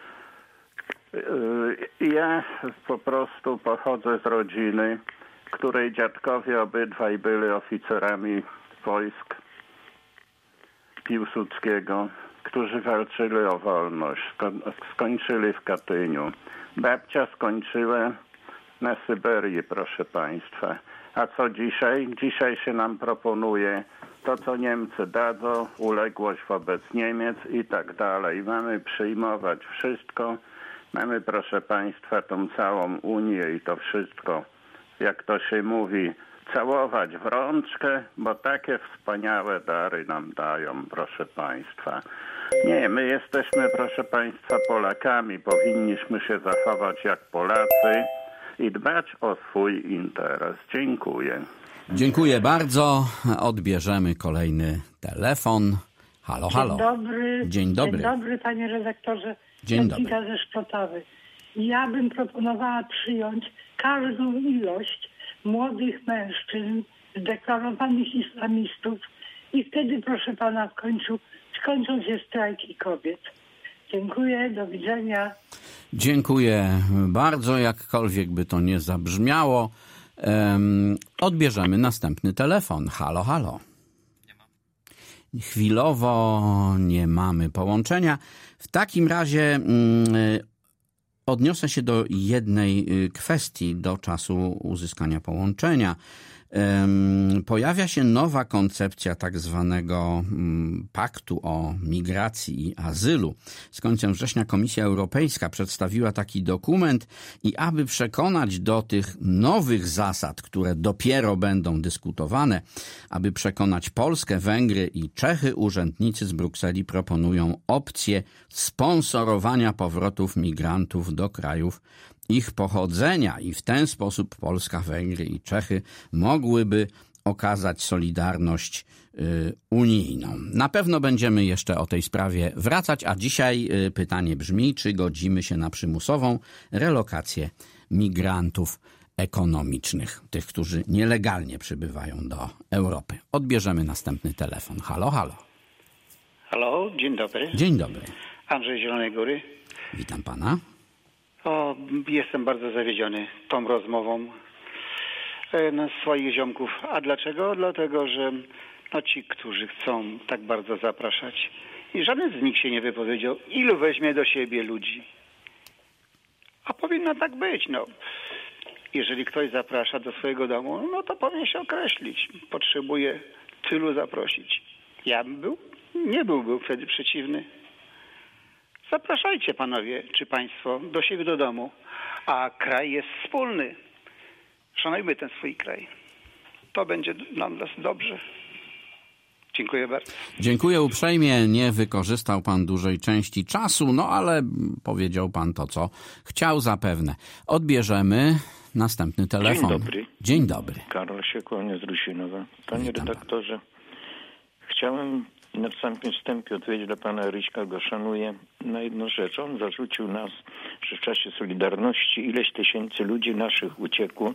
Ja po prostu pochodzę z rodziny, której dziadkowie obydwaj byli oficerami wojsk Piłsudskiego, którzy walczyli o wolność. Sko- skończyli w Katyniu. Babcia skończyła na Syberii, proszę państwa. A co dzisiaj? Dzisiaj się nam proponuje to, co Niemcy dadzą, uległość wobec Niemiec i tak dalej. Mamy przyjmować wszystko. Mamy, proszę państwa, tą całą Unię i to wszystko, jak to się mówi, całować w rączkę, bo takie wspaniałe dary nam dają, proszę państwa. Nie, my jesteśmy, proszę państwa, Polakami. Powinniśmy się zachować jak Polacy i dbać o swój interes. Dziękuję. Dziękuję bardzo. Odbierzemy kolejny telefon. Halo, halo. Dzień dobry. Dzień dobry. Dzień dobry, panie redaktorze. Dzień dobry. Jadwiga ze Szprotawy. Ja bym proponowała przyjąć każdą ilość młodych mężczyzn, zdeklarowanych islamistów i wtedy, proszę pana, w końcu skończą się strajki kobiet. Dziękuję, do widzenia. Dziękuję bardzo, jakkolwiek by to nie zabrzmiało. Um, odbierzemy następny telefon. Halo, halo. Chwilowo nie mamy połączenia. W takim razie mm, odniosę się do jednej kwestii do czasu uzyskania połączenia. Pojawia się nowa koncepcja tak zwanego paktu o migracji i azylu. Z końcem września Komisja Europejska przedstawiła taki dokument i aby przekonać do tych nowych zasad, które dopiero będą dyskutowane, aby przekonać Polskę, Węgry i Czechy, urzędnicy z Brukseli proponują opcję sponsorowania powrotów migrantów do krajów ich pochodzenia i w ten sposób Polska, Węgry i Czechy mogłyby okazać solidarność y, unijną. Na pewno będziemy jeszcze o tej sprawie wracać, a dzisiaj y, pytanie brzmi, czy godzimy się na przymusową relokację migrantów ekonomicznych, tych, którzy nielegalnie przybywają do Europy. Odbierzemy następny telefon. Halo, halo. Halo, dzień dobry. Dzień dobry. Andrzej z Zielonej Góry. Witam pana. O, jestem bardzo zawiedziony tą rozmową e, na swoich ziomków. A dlaczego? Dlatego, że no ci, którzy chcą tak bardzo zapraszać, i żaden z nich się nie wypowiedział, ilu weźmie do siebie ludzi. A powinno tak być, no. Jeżeli ktoś zaprasza do swojego domu, no to powinien się określić. Potrzebuje tylu zaprosić. Ja bym był nie byłby wtedy przeciwny. Zapraszajcie panowie, czy państwo, do siebie do domu, a kraj jest wspólny. Szanujmy ten swój kraj. To będzie dla nas dobrze. Dziękuję bardzo. Dziękuję uprzejmie. Nie wykorzystał pan dużej części czasu, no ale powiedział pan to, co chciał zapewne. Odbierzemy następny telefon. Dzień dobry. Dzień dobry. Karol się kłania z Rusinowa. Panie Witam redaktorze, pan. Chciałem na samym wstępie odpowiedzieć dla pana Ryśka, go szanuję, na jedną rzecz. On zarzucił nas, że w czasie Solidarności ileś tysięcy ludzi naszych uciekło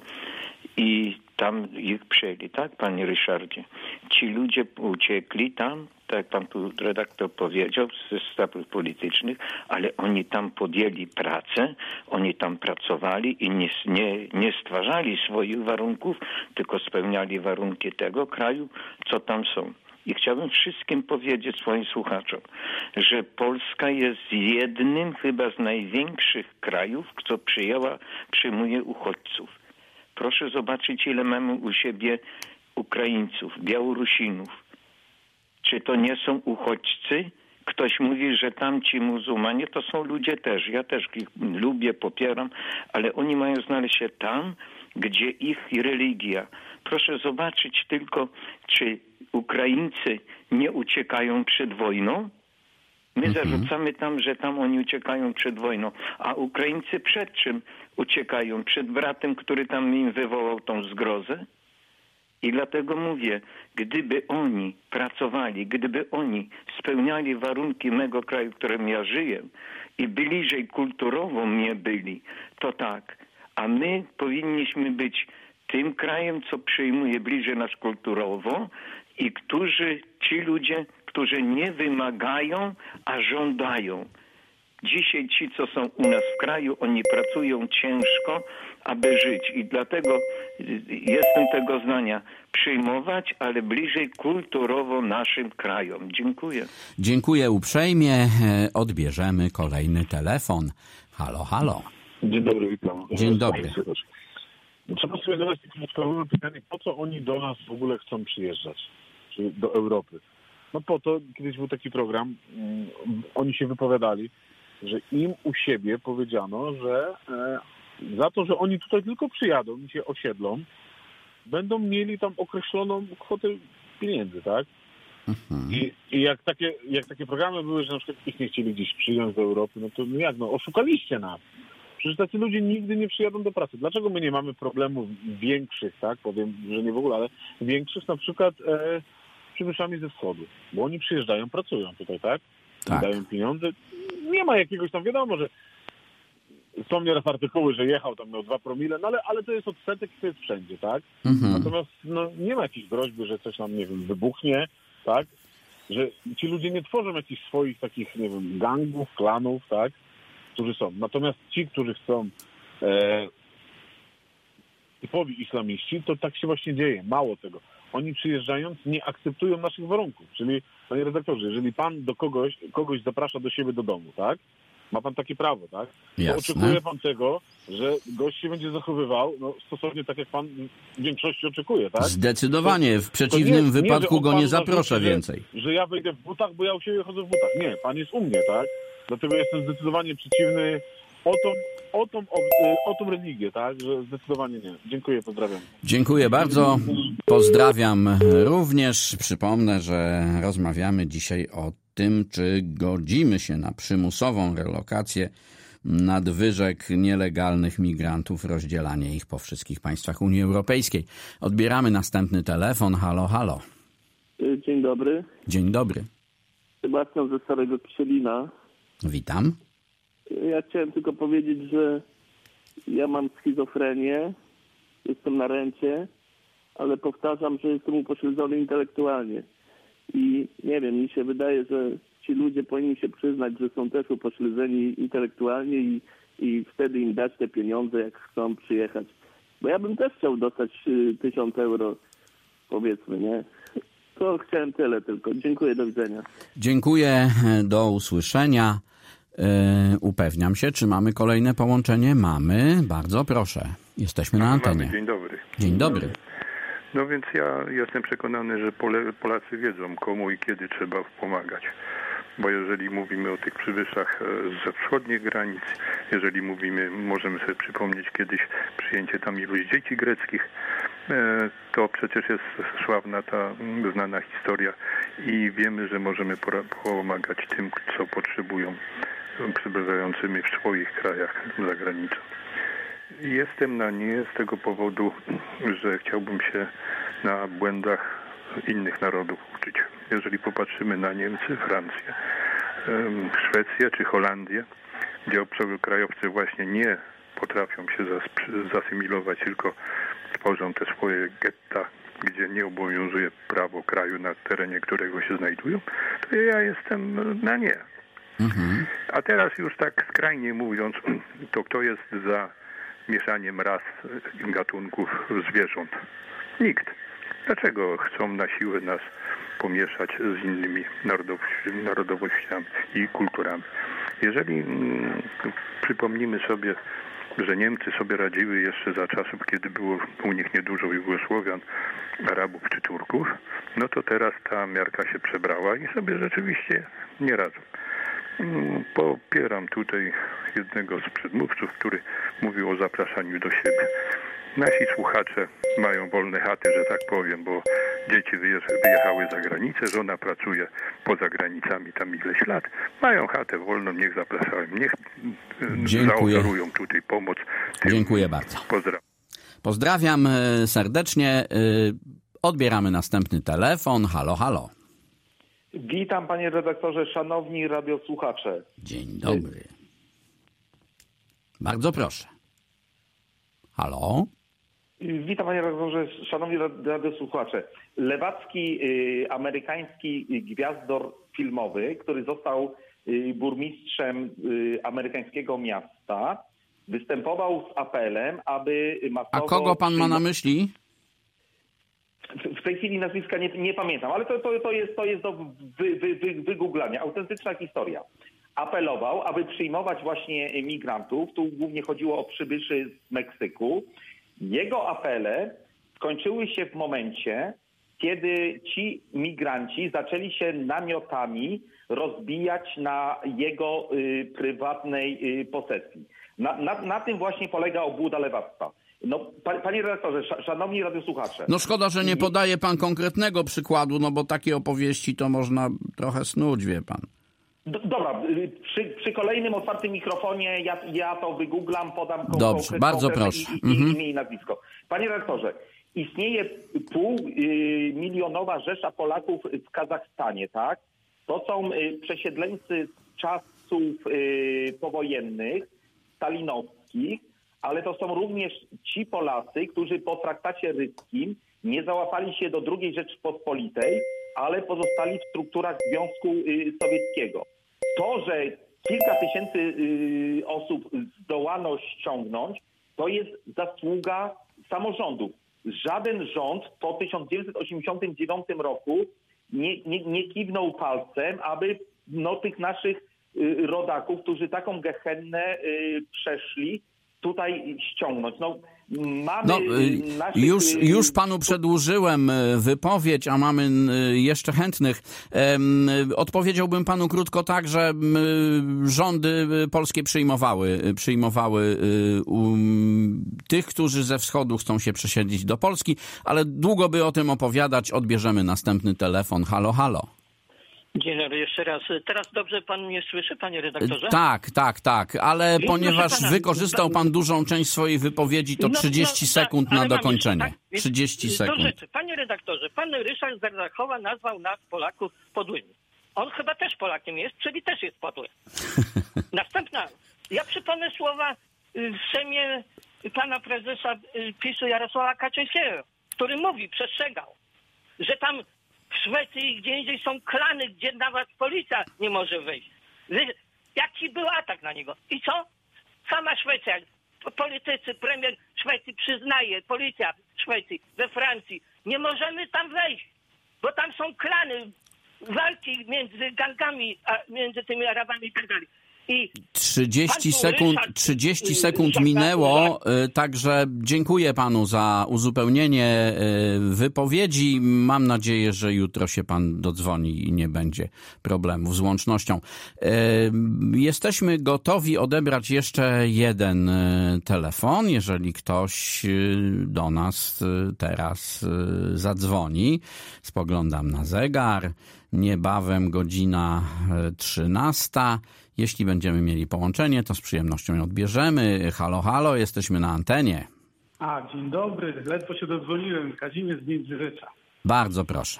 i tam ich przyjęli, tak, panie Ryszardzie? Ci ludzie uciekli tam, tak jak pan tu redaktor powiedział, ze stawów politycznych, ale oni tam podjęli pracę, oni tam pracowali i nie, nie, nie stwarzali swoich warunków, tylko spełniali warunki tego kraju, co tam są. I chciałbym wszystkim powiedzieć swoim słuchaczom, że Polska jest jednym chyba z największych krajów, co przyjęła, przyjmuje uchodźców. Proszę zobaczyć, ile mamy u siebie Ukraińców, Białorusinów. Czy to nie są uchodźcy? Ktoś mówi, że tamci muzułmanie to są ludzie też. Ja też ich lubię, popieram, ale oni mają znaleźć się tam, gdzie ich religia. Proszę zobaczyć tylko, czy Ukraińcy nie uciekają przed wojną? My mhm. zarzucamy tam, że tam oni uciekają przed wojną. A Ukraińcy przed czym uciekają? Przed bratem, który tam im wywołał tą zgrozę? I dlatego mówię, gdyby oni pracowali, gdyby oni spełniali warunki mego kraju, w którym ja żyję i bliżej kulturowo mnie byli, to tak. A my powinniśmy być tym krajem, co przyjmuje bliżej nas kulturowo i którzy, ci ludzie, którzy nie wymagają, a żądają. Dzisiaj ci, co są u nas w kraju, oni pracują ciężko, aby żyć. I dlatego jestem tego zdania, przyjmować, ale bliżej kulturowo naszym krajom. Dziękuję. Dziękuję uprzejmie. Odbierzemy kolejny telefon. Halo, halo. Dzień dobry, witam. Dzień dobry. Trzeba sobie zadać takie podstawowe pytanie, po co oni do nas w ogóle chcą przyjeżdżać, czyli do Europy. No po to, kiedyś był taki program, um, oni się wypowiadali, że im u siebie powiedziano, że e, za to, że oni tutaj tylko przyjadą i się osiedlą, będą mieli tam określoną kwotę pieniędzy, tak? Mhm. I, i jak, takie, jak takie programy były, że na przykład ich nie chcieli gdzieś przyjąć do Europy, no to no jak, no oszukaliście nas. Przecież tacy ludzie nigdy nie przyjadą do pracy. Dlaczego my nie mamy problemów większych, tak? Powiem, że nie w ogóle, ale większych na przykład e, z przybyszami ze wschodu. Bo oni przyjeżdżają, pracują tutaj, tak? tak? Dają pieniądze. Nie ma jakiegoś tam, wiadomo, że są nieraz artykuły, że jechał tam miał dwa promile, no ale, ale to jest odsetek i to jest wszędzie, tak? Mhm. Natomiast no, nie ma jakiejś groźby, że coś nam, nie wiem, wybuchnie, tak? Że ci ludzie nie tworzą jakichś swoich takich, nie wiem, gangów, klanów, tak? Którzy są. Natomiast ci, którzy chcą e, typowi islamiści, to tak się właśnie dzieje. Mało tego. Oni przyjeżdżając nie akceptują naszych warunków. Czyli, panie redaktorze, jeżeli pan do kogoś, kogoś zaprasza do siebie do domu, tak? Ma pan takie prawo, tak? To oczekuje pan tego, że gość się będzie zachowywał no, stosownie tak, jak pan w większości oczekuje, tak? Zdecydowanie. W przeciwnym nie, wypadku nie, go nie zaproszę narzuci, więcej. Że, że ja wejdę w butach, bo ja u siebie chodzę w butach. Nie, pan jest u mnie, tak? Dlatego jestem zdecydowanie przeciwny o tą, o tą, o, o tą religię, tak? Że zdecydowanie nie. Dziękuję, pozdrawiam. Dziękuję bardzo. Pozdrawiam również. Przypomnę, że rozmawiamy dzisiaj o tym, czy godzimy się na przymusową relokację nadwyżek nielegalnych migrantów, rozdzielanie ich po wszystkich państwach Unii Europejskiej. Odbieramy następny telefon. Halo, halo. Dzień dobry. Dzień dobry. Sebastian ze Starego Kisielina. Witam. Ja chciałem tylko powiedzieć, że ja mam schizofrenię, jestem na rencie, ale powtarzam, że jestem upośledzony intelektualnie. I nie wiem, mi się wydaje, że ci ludzie powinni się przyznać, że są też upośledzeni intelektualnie i, i wtedy im dać te pieniądze, jak chcą przyjechać. Bo ja bym też chciał dostać tysiąc euro, powiedzmy, nie? To chciałem tyle tylko. Dziękuję, do widzenia. Dziękuję, do usłyszenia. Yy, upewniam się, czy mamy kolejne połączenie. Mamy, bardzo proszę. Jesteśmy na antenie. Dzień dobry. Dzień dobry. No więc ja jestem przekonany, że Pole, Polacy wiedzą, komu i kiedy trzeba pomagać. Bo jeżeli mówimy o tych przybyszach ze wschodnich granic, jeżeli mówimy, możemy sobie przypomnieć kiedyś przyjęcie tam iluś dzieci greckich, to przecież jest sławna ta znana historia i wiemy, że możemy pomagać tym, co potrzebują, przybywającymi w swoich krajach za granicą. Jestem na nie z tego powodu, że chciałbym się na błędach innych narodów uczyć. Jeżeli popatrzymy na Niemcy, Francję, Szwecję czy Holandię, gdzie obcokrajowcy właśnie nie potrafią się zasymilować, tylko tworzą te swoje getta, gdzie nie obowiązuje prawo kraju, na terenie którego się znajdują, to ja jestem na nie. Mhm. A teraz już tak skrajnie mówiąc, to kto jest za mieszaniem ras gatunków zwierząt? Nikt. Dlaczego chcą na siłę nas pomieszać z innymi narodowościami i kulturami? Jeżeli mm, przypomnimy sobie, że Niemcy sobie radziły jeszcze za czasów, kiedy było u nich niedużo Jugosłowian, Arabów czy Turków, no to teraz ta miarka się przebrała i sobie rzeczywiście nie radzą. Popieram tutaj jednego z przedmówców, który mówił o zapraszaniu do siebie. Nasi słuchacze mają wolne chaty, że tak powiem, bo dzieci wyjechały za granicę, żona pracuje poza granicami tam ileś lat. Mają chatę wolną, niech zapraszają, niech Dziękuję. zaoferują tutaj pomoc. Tym. Dziękuję bardzo. Pozdrawiam. Pozdrawiam serdecznie. Odbieramy następny telefon. Halo, halo. Witam panie redaktorze, szanowni radiosłuchacze. Dzień dobry. Bardzo proszę. Halo? Witam panie redaktorze, szanowni radiosłuchacze. Lewacki y, amerykański gwiazdor filmowy, który został y, burmistrzem y, amerykańskiego miasta, występował z apelem, aby masowo... A kogo pan ma na myśli? W tej chwili nazwiska nie, nie pamiętam, ale to, to, to jest, to jest do wy, wy, wy, wygooglania. Autentyczna historia. Apelował, aby przyjmować właśnie migrantów. Tu głównie chodziło o przybyszy z Meksyku. Jego apele skończyły się w momencie, kiedy ci migranci zaczęli się namiotami rozbijać na jego y, prywatnej y, posesji. Na, na, na tym właśnie polega obłuda lewactwa. No, panie redaktorze, szanowni radiosłuchacze. No szkoda, że nie podaje pan konkretnego przykładu, no bo takie opowieści to można trochę snuć, wie pan. Dobra, przy, przy kolejnym otwartym mikrofonie ja, ja to wygooglam, podam Dobrze, bardzo proszę. I, i, mhm. imię i nazwisko. Panie redaktorze, istnieje półmilionowa rzesza Polaków w Kazachstanie, tak? To są przesiedleńcy z czasów y, powojennych, stalinowskich, ale to są również ci Polacy, którzy po traktacie ryskim nie załapali się do drugiej Rzeczypospolitej, ale pozostali w strukturach Związku y, Sowieckiego. To, że kilka tysięcy y, osób zdołano ściągnąć, to jest zasługa samorządów. Żaden rząd po tysiąc dziewięćset osiemdziesiątym dziewiątym roku nie, nie, nie kiwnął palcem, aby no, tych naszych y, rodaków, którzy taką gehennę y, przeszli, tutaj ściągnąć. No, mamy no, naszych... już, już panu przedłużyłem wypowiedź, a mamy jeszcze chętnych. Odpowiedziałbym panu krótko tak, że rządy polskie przyjmowały, przyjmowały um, tych, którzy ze wschodu chcą się przesiedlić do Polski, ale długo by o tym opowiadać. Odbierzemy następny telefon. Halo, halo. Dzień dobry, jeszcze raz. Teraz dobrze pan mnie słyszy, panie redaktorze? Tak, tak, tak, ale Więc ponieważ pana, wykorzystał pan dużą część swojej wypowiedzi, to no, trzydzieści no, sekund tak, na dokończenie. Jeszcze, tak? trzydzieści sekund. Do rzeczy. Panie redaktorze, pan Ryszard Zarzachowa nazwał nas, Polaków, podłymi. On chyba też Polakiem jest, czyli też jest podły. Następna. Ja przypomnę słowa w Sejmie pana prezesa PiSu Jarosława Kaczyńskiego, który mówi, przestrzegał, że tam w Szwecji i gdzie indziej są klany, gdzie nawet policja nie może wejść. Jaki był atak na niego? I co? Sama Szwecja, politycy, premier Szwecji przyznaje, policja w Szwecji, we Francji, nie możemy tam wejść, bo tam są klany, walki między gangami, a między tymi Arabami i tak dalej. I trzydzieści pan sekund, Ryszard, trzydzieści y, sekund Żagna- minęło, y, także dziękuję panu za uzupełnienie y, wypowiedzi. Mam nadzieję, że jutro się pan dodzwoni i nie będzie problemów z łącznością. Y, Jesteśmy gotowi odebrać jeszcze jeden y, telefon, jeżeli ktoś y, do nas y, teraz y, zadzwoni. Spoglądam na zegar. Niebawem godzina trzynasta. Jeśli będziemy mieli połączenie, to z przyjemnością je odbierzemy. Halo, halo, jesteśmy na antenie. A, dzień dobry. Ledwo się dodzwoniłem. Kazimierz z Międzyrzecza. Bardzo proszę.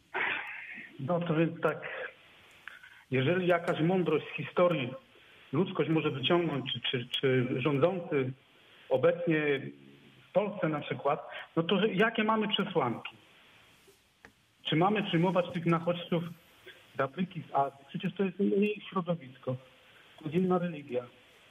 No to więc tak, jeżeli jakaś mądrość z historii ludzkość może wyciągnąć, czy, czy, czy rządzący obecnie w Polsce na przykład, no to jakie mamy przesłanki? Czy mamy przyjmować tych nachodźców z Afryki, z Azji? Przecież to jest nie ich środowisko. To jest inna religia.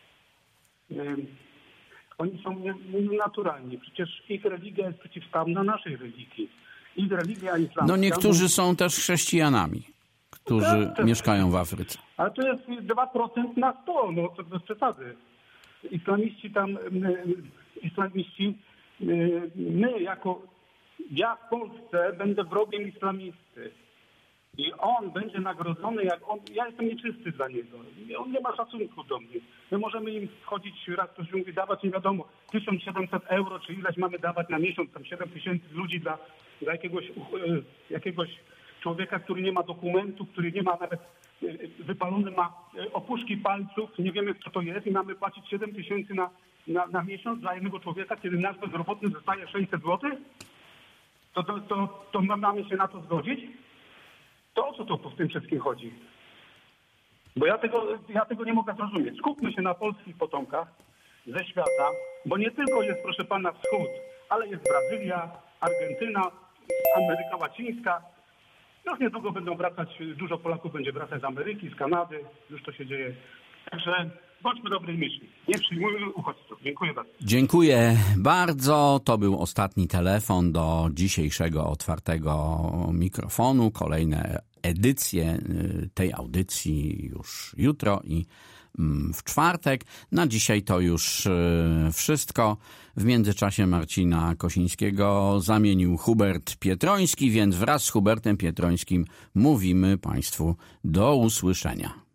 Um, oni są nienaturalni. Przecież ich religia jest przeciwstawna naszej religii. Ich religia islamska... No niektórzy są też chrześcijanami, którzy tak, tak. mieszkają w Afryce. Ale to jest dwa procent na sto, no to bez przesady. Islamiści tam, islamiści, my jako, ja w Polsce będę wrogiem islamisty. I on będzie nagrodzony, jak on, ja jestem nieczysty dla niego. On nie ma szacunku do mnie. My możemy im wchodzić, raz ktoś mówi, dawać, nie wiadomo, tysiąc siedemset euro, czy ileś mamy dawać na miesiąc, tam siedem tysięcy ludzi dla, dla jakiegoś, jakiegoś człowieka, który nie ma dokumentu, który nie ma nawet, wypalony ma opuszki palców, nie wiemy kto to jest i mamy płacić siedem tysięcy na, na, na miesiąc dla jednego człowieka, kiedy nasz bezrobotny dostaje sześćset złotych? To, to, to, to mamy się na to zgodzić? To o co to w tym wszystkim chodzi? Bo ja tego, ja tego nie mogę zrozumieć. Skupmy się na polskich potomkach ze świata, bo nie tylko jest, proszę pana, wschód, ale jest Brazylia, Argentyna, Ameryka Łacińska. Już niedługo będą wracać, dużo Polaków będzie wracać z Ameryki, z Kanady. Już to się dzieje. Także bądźmy dobrej myśli. Nie przyjmujmy uchodźców. Dziękuję bardzo. Dziękuję bardzo. To był ostatni telefon do dzisiejszego otwartego mikrofonu. Kolejne edycje tej audycji już jutro i w czwartek. Na dzisiaj to już wszystko. W międzyczasie Marcina Kosińskiego zamienił Hubert Pietroński, więc wraz z Hubertem Pietrońskim mówimy Państwu do usłyszenia.